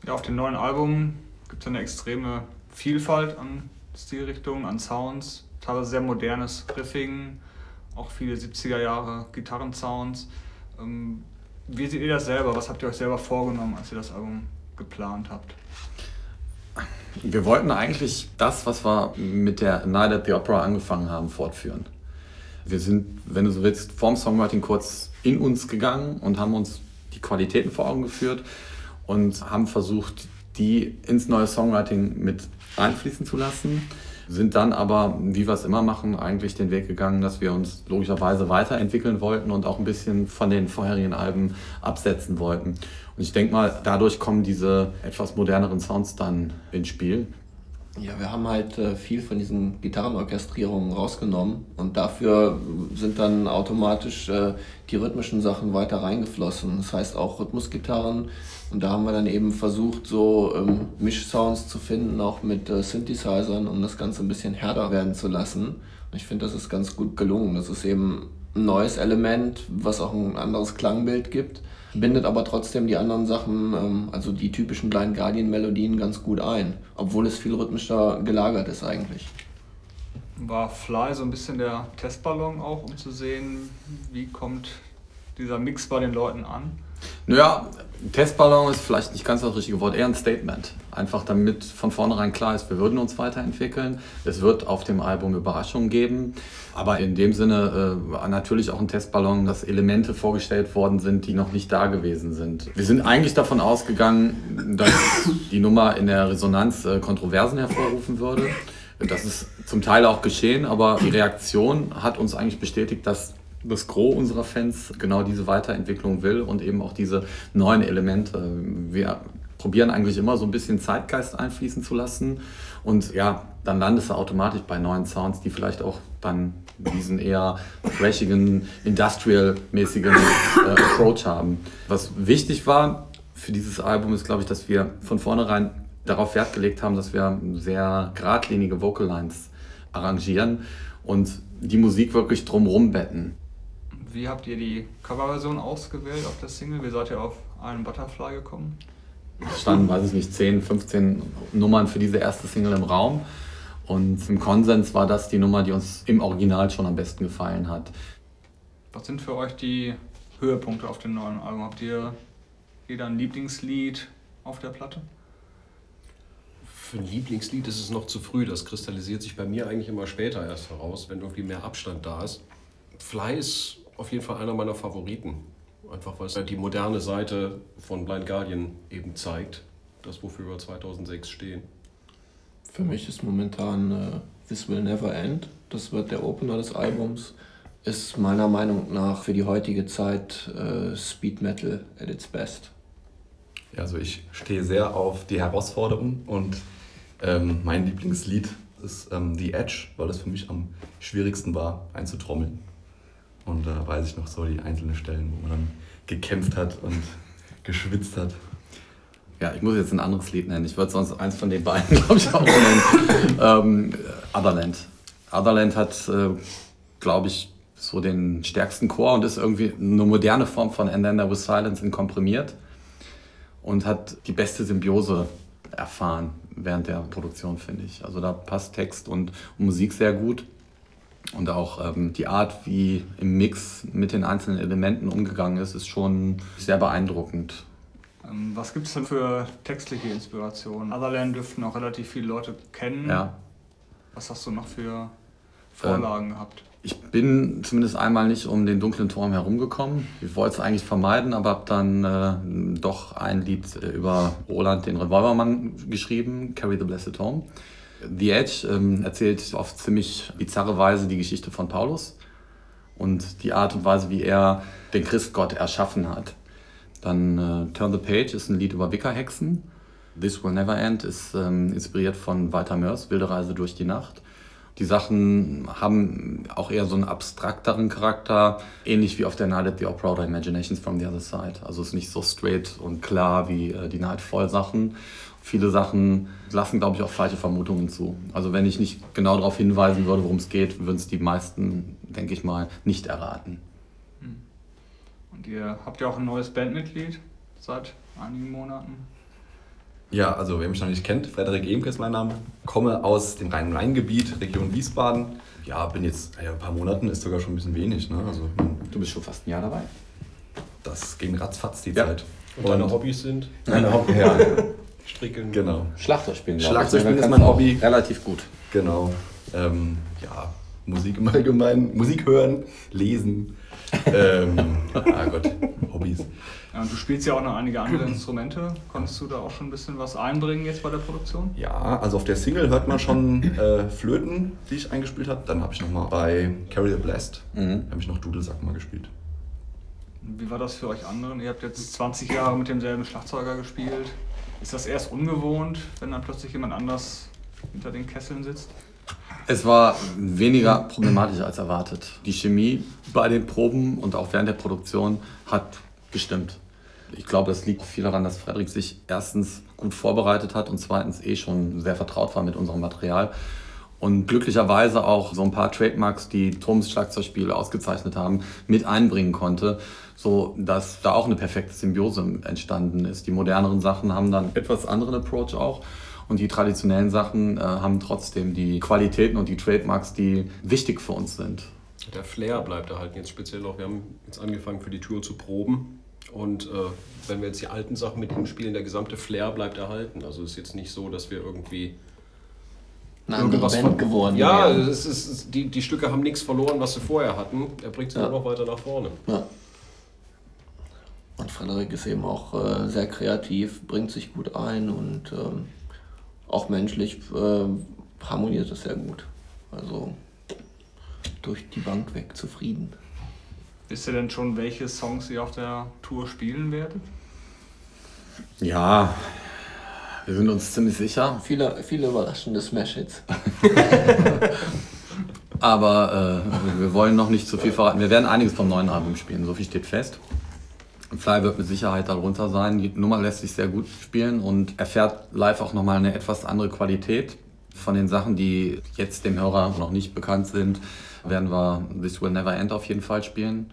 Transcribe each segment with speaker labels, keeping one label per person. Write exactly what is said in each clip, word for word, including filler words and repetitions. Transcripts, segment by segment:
Speaker 1: Ja, auf dem neuen Album gibt es eine extreme Vielfalt an Stilrichtungen, an Sounds, teilweise sehr modernes Riffing, auch viele siebziger Jahre Gitarrensounds. Ähm, wie seht ihr das selber? Was habt ihr euch selber vorgenommen, als ihr das Album geplant habt?
Speaker 2: Wir wollten eigentlich das, was wir mit der Night at the Opera angefangen haben, fortführen. Wir sind, wenn du so willst, vorm Songwriting kurz in uns gegangen und haben uns die Qualitäten vor Augen geführt und haben versucht, die ins neue Songwriting mit einfließen zu lassen. Sind dann aber, wie wir es immer machen, eigentlich den Weg gegangen, dass wir uns logischerweise weiterentwickeln wollten und auch ein bisschen von den vorherigen Alben absetzen wollten. Und ich denke mal, dadurch kommen diese etwas moderneren Sounds dann ins Spiel.
Speaker 3: Ja, wir haben halt äh, viel von diesen Gitarrenorchestrierungen rausgenommen und dafür sind dann automatisch äh, die rhythmischen Sachen weiter reingeflossen. Das heißt auch Rhythmusgitarren, und da haben wir dann eben versucht, so ähm, Mischsounds zu finden, auch mit äh, Synthesizern, um das Ganze ein bisschen härter werden zu lassen. Und ich finde, das ist ganz gut gelungen. Das ist eben ein neues Element, was auch ein anderes Klangbild gibt, bindet aber trotzdem die anderen Sachen, ähm, also die typischen Blind Guardian Melodien, ganz gut ein, obwohl es viel rhythmischer gelagert ist eigentlich.
Speaker 1: War Fly so ein bisschen der Testballon auch, um zu sehen, wie kommt dieser Mix bei den Leuten an?
Speaker 2: Naja, Testballon ist vielleicht nicht ganz das richtige Wort, eher ein Statement. Einfach damit von vornherein klar ist, wir würden uns weiterentwickeln. Es wird auf dem Album Überraschungen geben. Aber in dem Sinne äh, natürlich auch ein Testballon, dass Elemente vorgestellt worden sind, die noch nicht da gewesen sind. Wir sind eigentlich davon ausgegangen, dass die Nummer in der Resonanz äh, Kontroversen hervorrufen würde. Das ist zum Teil auch geschehen, aber die Reaktion hat uns eigentlich bestätigt, dass das Gros unserer Fans genau diese Weiterentwicklung will und eben auch diese neuen Elemente. Wir probieren eigentlich immer so ein bisschen Zeitgeist einfließen zu lassen und ja, dann landest du automatisch bei neuen Sounds, die vielleicht auch dann diesen eher thrashigen, industrial-mäßigen äh, Approach haben. Was wichtig war für dieses Album ist, glaube ich, dass wir von vornherein darauf Wert gelegt haben, dass wir sehr geradlinige Vocal Lines arrangieren und die Musik wirklich drumherum betten.
Speaker 1: Wie habt ihr die Coverversion ausgewählt auf der Single? Wie seid ihr auf einen Butterfly gekommen?
Speaker 2: Es standen, weiß ich nicht, zehn, fünfzehn Nummern für diese erste Single im Raum. Und im Konsens war das die Nummer, die uns im Original schon am besten gefallen hat.
Speaker 1: Was sind für euch die Höhepunkte auf dem neuen Album? Habt ihr jeder ein Lieblingslied auf der Platte?
Speaker 4: Für ein Lieblingslied ist es noch zu früh. Das kristallisiert sich bei mir eigentlich immer später erst heraus, wenn irgendwie mehr Abstand da ist. Fly ist auf jeden Fall einer meiner Favoriten. Einfach weil es die moderne Seite von Blind Guardian eben zeigt. Das, wofür wir zweitausendsechs stehen.
Speaker 3: Für mich ist momentan äh, This Will Never End. Das wird der Opener des Albums. Ist meiner Meinung nach für die heutige Zeit äh, Speed Metal at its best.
Speaker 5: Also ich stehe sehr auf die Herausforderung und ähm, mein Lieblingslied ist ähm, The Edge, weil es für mich am schwierigsten war einzutrommeln. Und da weiß ich noch so die einzelnen Stellen, wo man dann gekämpft hat und geschwitzt hat.
Speaker 2: Ja, ich muss jetzt ein anderes Lied nennen. Ich würde sonst eins von den beiden, glaube ich, auch nennen. ähm, Otherland. Otherland hat, äh, glaube ich, so den stärksten Chor und ist irgendwie eine moderne Form von And Then There Was Silence in komprimiert und hat die beste Symbiose erfahren während der Produktion, finde ich. Also da passt Text und Musik sehr gut. Und auch ähm, die Art, wie im Mix mit den einzelnen Elementen umgegangen ist, ist schon sehr beeindruckend.
Speaker 1: Ähm, was gibt es denn für textliche Inspirationen? Otherland dürften auch relativ viele Leute kennen.
Speaker 2: Ja.
Speaker 1: Was hast du noch für Vorlagen ähm, gehabt?
Speaker 2: Ich bin zumindest einmal nicht um den dunklen Turm herumgekommen. Ich wollte es eigentlich vermeiden, aber habe dann äh, doch ein Lied über Roland, den Revolvermann, geschrieben, Carry the Blessed Home. The Edge ähm, erzählt auf ziemlich bizarre Weise die Geschichte von Paulus und die Art und Weise, wie er den Christgott erschaffen hat. Dann äh, Turn the Page ist ein Lied über Wickerhexen. This Will Never End ist ähm, inspiriert von Walter Mörs Wilde Reise durch die Nacht. Die Sachen haben auch eher so einen abstrakteren Charakter, ähnlich wie auf der Night at the Opera oder Imaginations from the Other Side. Also es ist nicht so straight und klar wie äh, die Nightfall-Sachen. Viele Sachen lassen, glaube ich, auch falsche Vermutungen zu. Also wenn ich nicht genau darauf hinweisen würde, worum es geht, würden es die meisten, denke ich mal, nicht erraten.
Speaker 1: Und ihr habt ja auch ein neues Bandmitglied seit einigen Monaten.
Speaker 5: Ja, also wer mich noch nicht kennt, Frederik Emke ist mein Name. Komme aus dem Rhein-Main-Gebiet, Region Wiesbaden. Ja, bin jetzt, ja, ein paar Monaten ist sogar schon ein bisschen wenig. Ne? Also,
Speaker 2: Du bist schon fast ein Jahr dabei.
Speaker 5: das ging ratzfatz die
Speaker 2: Ja.
Speaker 5: Zeit.
Speaker 4: Und deine Hobbys sind?
Speaker 5: Meine Hobby, ja,
Speaker 4: Stricken.
Speaker 5: genau.
Speaker 2: Schlagzeug spielen, glaube
Speaker 5: Schlagzeug
Speaker 2: ich.
Speaker 5: spielen
Speaker 2: Da
Speaker 5: ist
Speaker 2: kannst
Speaker 5: mein
Speaker 2: du auch
Speaker 5: Hobby.
Speaker 2: Relativ gut.
Speaker 5: Genau. Ähm, ja, Musik im Allgemeinen, Musik hören, lesen. ähm, ah Gott, Hobbys.
Speaker 1: Ja, und du spielst ja auch noch einige andere Instrumente. Konntest du da auch schon ein bisschen was einbringen jetzt bei der Produktion?
Speaker 5: Ja, also auf der Single hört man schon äh, Flöten, die ich eingespielt habe. Dann habe ich nochmal bei Carry the Blast,
Speaker 2: Mhm.
Speaker 5: habe ich noch Dudelsack mal gespielt.
Speaker 1: Wie war das für euch anderen? Ihr habt jetzt zwanzig Jahre mit demselben Schlagzeuger gespielt. Ist das erst ungewohnt, wenn dann plötzlich jemand anders hinter den Kesseln sitzt?
Speaker 2: Es war weniger problematisch als erwartet. Die Chemie bei den Proben und auch während der Produktion hat gestimmt. Ich glaube, das liegt viel daran, dass Frederik sich erstens gut vorbereitet hat und zweitens eh schon sehr vertraut war mit unserem Material. Und glücklicherweise auch so ein paar Trademarks, die Toms Schlagzeugspiel ausgezeichnet haben, mit einbringen konnte, so dass da auch eine perfekte Symbiose entstanden ist. Die moderneren Sachen haben dann etwas anderen Approach auch. Und die traditionellen Sachen äh, haben trotzdem die Qualitäten und die Trademarks, die wichtig für uns sind.
Speaker 4: Der Flair bleibt erhalten, jetzt speziell auch. Wir haben jetzt angefangen für die Tour zu proben. Und äh, wenn wir jetzt die alten Sachen mit ihm spielen, der gesamte Flair bleibt erhalten. Also es ist jetzt nicht so, dass wir irgendwie
Speaker 3: Eine andere
Speaker 4: irgendwas
Speaker 3: Band
Speaker 4: von-
Speaker 3: geworden
Speaker 4: Ja,
Speaker 3: wären.
Speaker 4: es ist, es ist, die, die Stücke haben nichts verloren, was sie vorher hatten. Er bringt sie
Speaker 3: Ja.
Speaker 4: nur noch weiter nach vorne.
Speaker 3: Ja. Und Frederik ist eben auch äh, sehr kreativ, bringt sich gut ein und ähm, auch menschlich äh, harmoniert es sehr gut. Also durch die Bank weg zufrieden.
Speaker 1: Wisst ihr denn schon, welche Songs ihr auf der Tour spielen werdet?
Speaker 2: Ja, wir sind uns ziemlich sicher.
Speaker 3: Viele, viele überraschende Smash-Hits.
Speaker 2: Aber äh, wir wollen noch nicht zu viel verraten. Wir werden einiges vom neuen Album spielen, so viel steht fest. Fly wird mit Sicherheit darunter sein. Die Nummer lässt sich sehr gut spielen und erfährt live auch nochmal eine etwas andere Qualität. Von den Sachen, die jetzt dem Hörer noch nicht bekannt sind, werden wir This Will Never End auf jeden Fall spielen.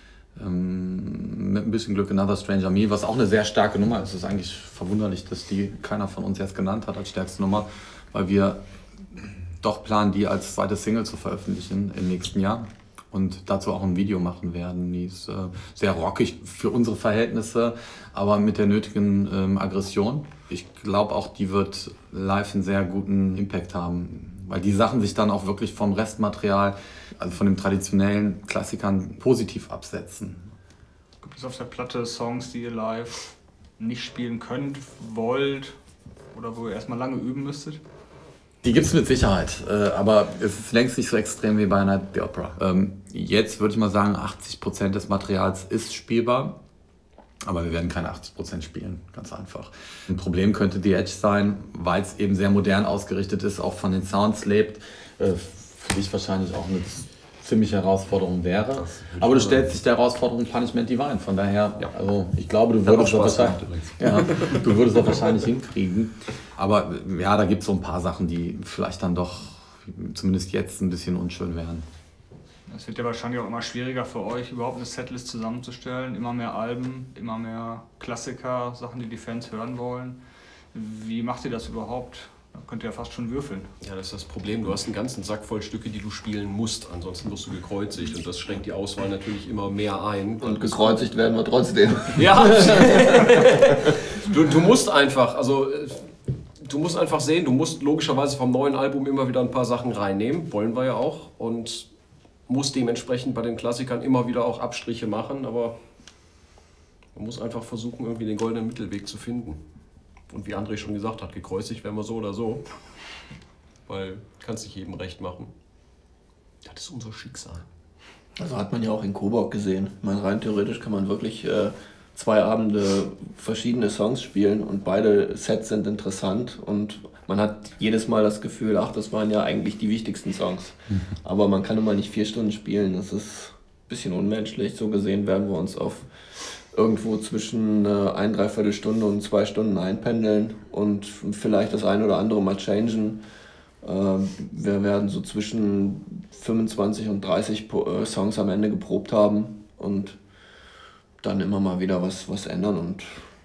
Speaker 2: Ähm, mit ein bisschen Glück Another Stranger Me, was auch eine sehr starke Nummer ist. Es ist eigentlich verwunderlich, dass die keiner von uns jetzt genannt hat als stärkste Nummer, weil wir doch planen, die als zweite Single zu veröffentlichen im nächsten Jahr. Und dazu auch ein Video machen werden. Die ist äh, sehr rockig für unsere Verhältnisse, aber mit der nötigen ähm, Aggression. Ich glaube auch, die wird live einen sehr guten Impact haben, weil die Sachen sich dann auch wirklich vom Restmaterial, also von den traditionellen Klassikern, positiv absetzen.
Speaker 1: Gibt es auf der Platte Songs, die ihr live nicht spielen könnt, wollt oder wo ihr erstmal lange üben müsstet?
Speaker 2: Die gibt es mit Sicherheit, äh, aber es ist längst nicht so extrem wie bei Night at the Opera. Ähm, jetzt würde ich mal sagen, achtzig Prozent des Materials ist spielbar, aber wir werden keine achtzig Prozent spielen, ganz einfach. Ein Problem könnte The Edge sein, weil es eben sehr modern ausgerichtet ist, auch von den Sounds lebt, äh, für dich wahrscheinlich auch eine ziemliche Herausforderung wäre. Aber du stellst dich der Herausforderung Punishment Divine, von daher,
Speaker 5: Ja.
Speaker 2: also ich glaube, du
Speaker 5: Hat
Speaker 2: würdest
Speaker 5: auch
Speaker 2: das
Speaker 5: Spaß
Speaker 2: wahrscheinlich,
Speaker 5: gemacht
Speaker 2: ja, du würdest das wahrscheinlich hinkriegen. Aber ja, da gibt es so ein paar Sachen, die vielleicht dann doch zumindest jetzt ein bisschen unschön wären.
Speaker 1: Es wird ja wahrscheinlich auch immer schwieriger für euch, überhaupt eine Setlist zusammenzustellen. Immer mehr Alben, immer mehr Klassiker, Sachen, die die Fans hören wollen. Wie macht ihr das überhaupt? Da könnt ihr ja fast schon würfeln.
Speaker 4: Ja, das ist das Problem. Du hast einen ganzen Sack voll Stücke, die du spielen musst. Ansonsten wirst du gekreuzigt. Und das schränkt die Auswahl natürlich immer mehr ein.
Speaker 3: Und gekreuzigt werden wir trotzdem.
Speaker 4: Ja, du, du musst einfach, also äh, du musst einfach sehen, du musst logischerweise vom neuen Album immer wieder ein paar Sachen reinnehmen, wollen wir ja auch, und musst dementsprechend bei den Klassikern immer wieder auch Abstriche machen, aber man muss einfach versuchen, irgendwie den goldenen Mittelweg zu finden. Und wie André schon gesagt hat, gekreuzigt werden wir so oder so, weil kannst nicht jedem recht machen. Das ist unser Schicksal.
Speaker 3: Also hat man ja auch in Coburg gesehen. Ich meine, rein theoretisch kann man wirklich äh, zwei Abende verschiedene Songs spielen und beide Sets sind interessant und man hat jedes Mal das Gefühl, ach, das waren ja eigentlich die wichtigsten Songs. Aber man kann immer nicht vier Stunden spielen, das ist ein bisschen unmenschlich. So gesehen werden wir uns auf irgendwo zwischen äh, ein, dreiviertel Stunde und zwei Stunden einpendeln und vielleicht das ein oder andere mal changen. Äh, wir werden so zwischen fünfundzwanzig und dreißig po- äh, Songs am Ende geprobt haben und dann immer mal wieder was, was ändern und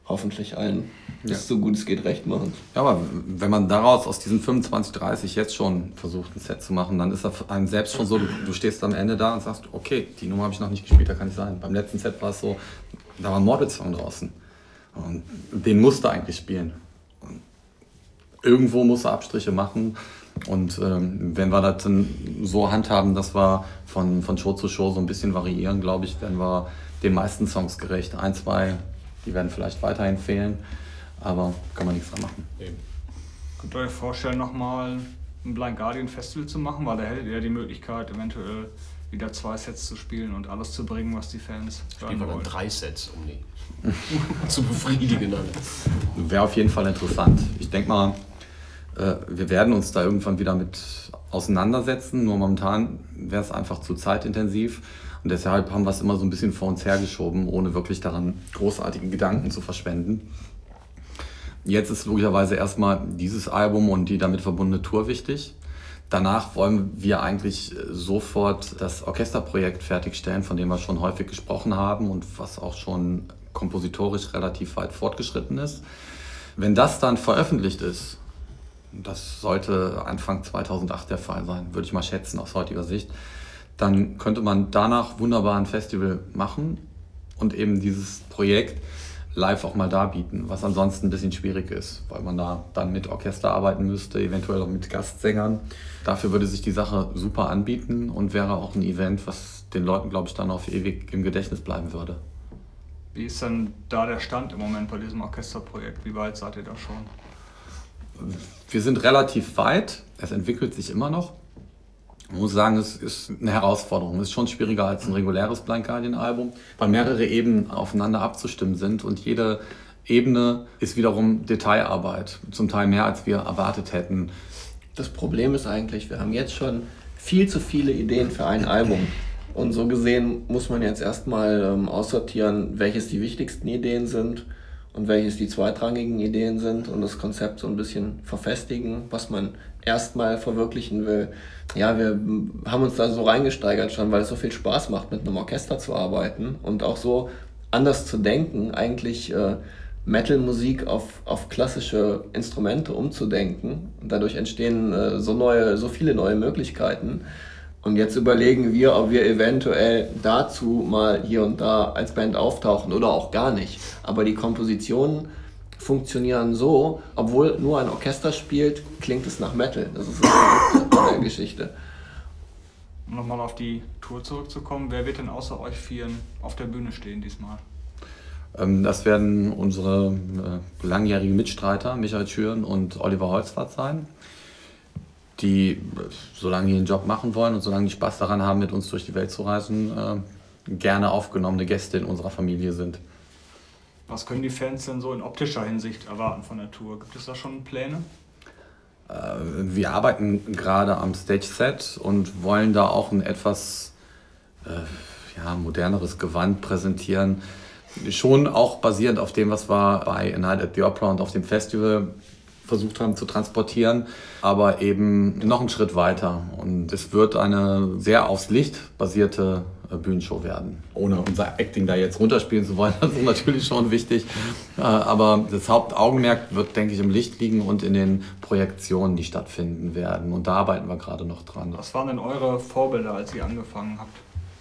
Speaker 3: hoffentlich allen
Speaker 2: Ja.
Speaker 3: bis so gut es geht recht machen.
Speaker 2: Ja, aber wenn man daraus aus diesen fünfundzwanzig, dreißig jetzt schon versucht, ein Set zu machen, dann ist das einem selbst schon so, du, du stehst am Ende da und sagst, okay, die Nummer habe ich noch nicht gespielt, da kann ich sein. Beim letzten Set war es so, da war ein Morbid-Song draußen. Und den musste eigentlich spielen. Und irgendwo musste Abstriche machen. Und ähm, wenn wir das dann so handhaben, dass wir von, von Show zu Show so ein bisschen variieren, glaube ich, werden wir den meisten Songs gerecht. Ein, zwei, die werden vielleicht weiterhin fehlen, aber kann man nichts dran machen.
Speaker 4: Eben.
Speaker 1: Könnt ihr euch vorstellen, nochmal ein Blind Guardian Festival zu machen? Weil da hättet ihr die Möglichkeit, eventuell wieder zwei Sets zu spielen und alles zu bringen, was die Fans
Speaker 4: Spielen
Speaker 1: hören
Speaker 4: wir dann
Speaker 1: wollen.
Speaker 4: drei Sets, um die zu befriedigen.
Speaker 2: Wäre auf jeden Fall interessant. Ich denke mal, äh, wir werden uns da irgendwann wieder mit auseinandersetzen. Nur momentan wäre es einfach zu zeitintensiv. Und deshalb haben wir es immer so ein bisschen vor uns hergeschoben, ohne wirklich daran großartigen Gedanken zu verschwenden. Jetzt ist logischerweise erstmal dieses Album und die damit verbundene Tour wichtig. Danach wollen wir eigentlich sofort das Orchesterprojekt fertigstellen, von dem wir schon häufig gesprochen haben und was auch schon kompositorisch relativ weit fortgeschritten ist. Wenn das dann veröffentlicht ist, das sollte Anfang zweitausendacht der Fall sein, würde ich mal schätzen aus heutiger Sicht, dann könnte man danach wunderbar ein Festival machen und eben dieses Projekt live auch mal darbieten, was ansonsten ein bisschen schwierig ist, weil man da dann mit Orchester arbeiten müsste, eventuell auch mit Gastsängern. Dafür würde sich die Sache super anbieten und wäre auch ein Event, was den Leuten, glaube ich, dann auf ewig im Gedächtnis bleiben würde.
Speaker 1: Wie ist denn da der Stand im Moment bei diesem Orchesterprojekt? Wie weit seid ihr da schon?
Speaker 2: Wir sind relativ weit, es entwickelt sich immer noch. Ich muss sagen, es ist eine Herausforderung. Es ist schon schwieriger als ein reguläres Blind Guardian Album, weil mehrere Ebenen aufeinander abzustimmen sind und jede Ebene ist wiederum Detailarbeit, zum Teil mehr als wir erwartet hätten.
Speaker 3: Das Problem ist eigentlich, wir haben jetzt schon viel zu viele Ideen für ein Album. Und so gesehen muss man jetzt erstmal ähm, aussortieren, welches die wichtigsten Ideen sind und welches die zweitrangigen Ideen sind und das Konzept so ein bisschen verfestigen, was man erstmal verwirklichen will. Ja, wir haben uns da so reingesteigert schon, weil es so viel Spaß macht, mit einem Orchester zu arbeiten und auch so anders zu denken, eigentlich äh, Metal-Musik auf, auf klassische Instrumente umzudenken. Und dadurch entstehen äh, so neue, so viele neue Möglichkeiten. Und jetzt überlegen wir, ob wir eventuell dazu mal hier und da als Band auftauchen oder auch gar nicht. Aber die Kompositionen funktionieren so, obwohl nur ein Orchester spielt, klingt es nach Metal. Das ist das Verrückte an der Geschichte.
Speaker 1: Um nochmal auf die Tour zurückzukommen, wer wird denn außer euch Vieren auf der Bühne stehen diesmal?
Speaker 2: Das werden unsere langjährigen Mitstreiter Michael Schüren und Oliver Holzwarth sein, die, solange die den Job machen wollen und solange die Spaß daran haben, mit uns durch die Welt zu reisen, gerne aufgenommene Gäste in unserer Familie sind.
Speaker 1: Was können die Fans denn so in optischer Hinsicht erwarten von der Tour? Gibt es da schon Pläne?
Speaker 2: Wir arbeiten gerade am Stage-Set und wollen da auch ein etwas äh, ja, moderneres Gewand präsentieren. Schon auch basierend auf dem, was wir bei A Night at the Opera und auf dem Festival versucht haben zu transportieren, aber eben noch einen Schritt weiter. Und es wird eine sehr aufs Licht basierte Bühnenshow werden. Ohne unser Acting da jetzt runterspielen zu wollen, das ist natürlich schon wichtig. Aber das Hauptaugenmerk wird, denke ich, im Licht liegen und in den Projektionen, die stattfinden werden. Und da arbeiten wir gerade noch dran.
Speaker 1: Was waren denn eure Vorbilder, als ihr angefangen habt?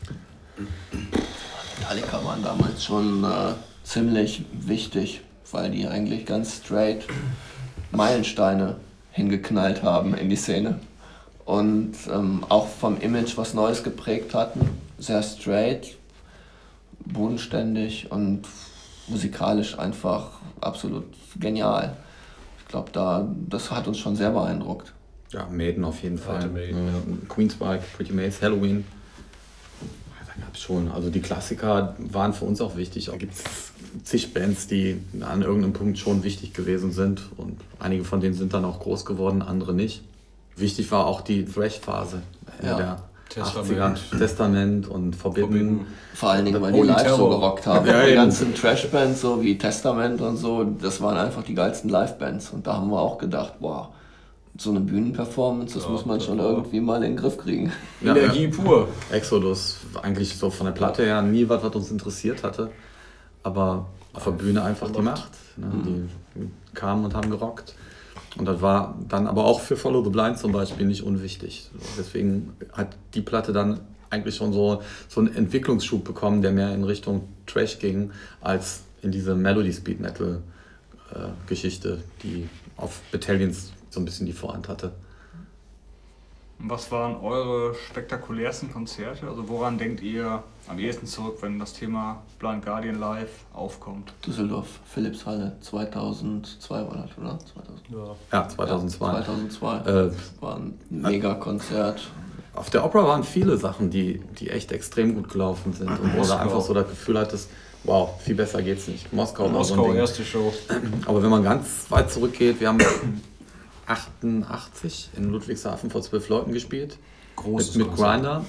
Speaker 3: Metallica waren damals schon äh, ziemlich wichtig, weil die eigentlich ganz straight Meilensteine hingeknallt haben in die Szene und ähm, auch vom Image was Neues geprägt hatten. Sehr straight, bodenständig und musikalisch einfach absolut genial. Ich glaube, da, das hat uns schon sehr beeindruckt.
Speaker 2: Ja, Maiden auf jeden Fall.
Speaker 4: Maiden,
Speaker 2: äh,
Speaker 4: ja.
Speaker 2: Queensryche, Pretty Mace, Halloween. Da gab es schon. Also die Klassiker waren für uns auch wichtig. Da gibt es zig Bands, die an irgendeinem Punkt schon wichtig gewesen sind. Und einige von denen sind dann auch groß geworden, andere nicht. Wichtig war auch die Thrash-Phase
Speaker 3: Ja.
Speaker 2: der
Speaker 4: Testament.
Speaker 2: achtziger. Testament und Forbidden.
Speaker 4: Forbidden.
Speaker 3: Vor allen Dingen, weil die
Speaker 4: Holy
Speaker 3: live so
Speaker 4: Terror.
Speaker 3: gerockt haben.
Speaker 2: Ja,
Speaker 3: die
Speaker 2: eben.
Speaker 3: ganzen Trash-Bands, so wie Testament und so, das waren einfach die geilsten Live-Bands. Und da haben wir auch gedacht, wow, so eine Bühnenperformance, das
Speaker 4: Ja,
Speaker 3: muss man
Speaker 4: das
Speaker 3: schon
Speaker 4: war-
Speaker 3: irgendwie mal in den Griff kriegen.
Speaker 2: Ja,
Speaker 4: Energie pur.
Speaker 2: Exodus, eigentlich so von der Platte her nie was, was uns interessiert hatte. Aber auf der Bühne einfach die Macht. Ne? Mhm. Die kamen und haben gerockt. Und das war dann aber auch für Follow the Blind zum Beispiel nicht unwichtig. Deswegen hat die Platte dann eigentlich schon so, so einen Entwicklungsschub bekommen, der mehr in Richtung Trash ging, als in diese Melody-Speed-Metal-Geschichte, die auf Battalions so ein bisschen die Vorhand hatte.
Speaker 1: Was waren eure spektakulärsten Konzerte? Also woran denkt ihr am ehesten zurück, wenn das Thema Blind Guardian Live aufkommt?
Speaker 3: Düsseldorf, Philipshalle, zweitausendzwei war das, oder? zweitausend.
Speaker 2: Ja, zweitausendzwei.
Speaker 3: Ja, zweitausendzwei.
Speaker 2: Äh,
Speaker 3: war ein Mega-Konzert.
Speaker 2: Auf der Opera waren viele Sachen, die, die echt extrem gut gelaufen sind. Und wo du einfach so das Gefühl hattest, wow, viel besser geht's nicht. Moskau,
Speaker 4: Moskau,
Speaker 2: so ein Ding.
Speaker 4: erste Show.
Speaker 2: Aber wenn man ganz weit zurückgeht, wir haben achtundachtzig in Ludwigshafen vor zwölf Leuten gespielt.
Speaker 4: Großes
Speaker 2: Mit, mit Grinder.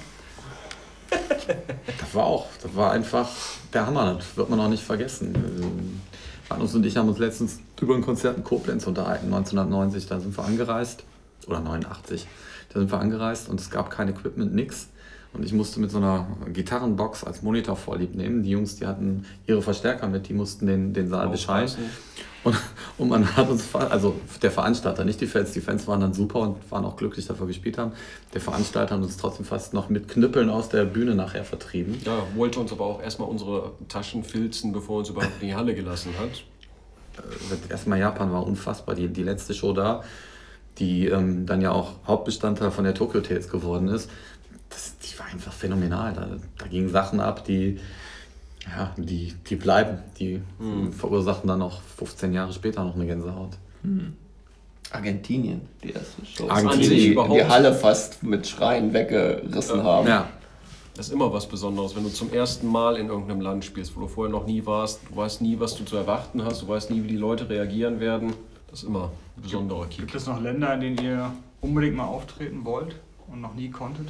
Speaker 2: Das war auch, das war einfach der Hammer, das wird man auch nicht vergessen. Magnus und ich haben uns letztens über ein Konzert in Koblenz unterhalten, neunzehnhundertneunzig, da sind wir angereist, oder neunundachtzig, da sind wir angereist und es gab kein Equipment, nix. Und ich musste mit so einer Gitarrenbox als Monitor vorlieb nehmen. Die Jungs, die hatten ihre Verstärker mit, die mussten den, den Saal bescheiden. Und, und man hat uns, also der Veranstalter, nicht die Fans, die Fans waren dann super und waren auch glücklich, dass wir gespielt haben. Der Veranstalter hat uns trotzdem fast noch mit Knüppeln aus der Bühne nachher vertrieben.
Speaker 4: Ja, wollte uns aber auch erstmal unsere Taschen filzen, bevor er uns überhaupt in die Halle gelassen hat.
Speaker 2: Erstmal Japan war unfassbar, die, die letzte Show da, die ähm, dann ja auch Hauptbestandteil von der Tokyo Tales geworden ist. Das, die war einfach phänomenal. Da, da gingen Sachen ab, die, ja, die, die bleiben. Die mhm. verursachen dann noch fünfzehn Jahre später noch eine Gänsehaut.
Speaker 3: Mhm. Argentinien, die erste Show.
Speaker 2: Argentinien,
Speaker 3: die,
Speaker 4: überhaupt.
Speaker 3: die Halle fast mit Schreien weggerissen
Speaker 4: ja.
Speaker 3: haben.
Speaker 2: Ja.
Speaker 4: Das ist immer was Besonderes, wenn du zum ersten Mal in irgendeinem Land spielst, wo du vorher noch nie warst. Du weißt nie, was du zu erwarten hast. Du weißt nie, wie die Leute reagieren werden. Das ist immer ein besonderer Kick.
Speaker 1: Gibt es noch Länder, in denen ihr unbedingt mal auftreten wollt und noch nie konntet?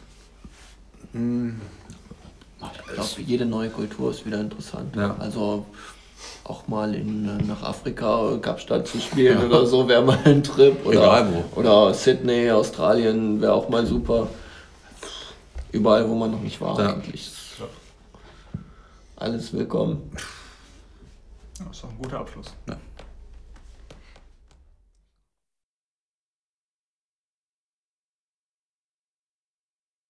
Speaker 3: Ich glaube, jede neue Kultur ist wieder interessant.
Speaker 2: Ja.
Speaker 3: Also auch mal in, nach Afrika, Kapstadt zu spielen ja. oder so wäre mal ein Trip. Oder,
Speaker 2: Egal wo.
Speaker 3: Oder Sydney, Australien wäre auch mal super. Überall, wo man noch nicht war
Speaker 2: ja.
Speaker 3: eigentlich. Alles willkommen.
Speaker 1: Ja, das ist doch ein guter Abschluss.
Speaker 2: Ja.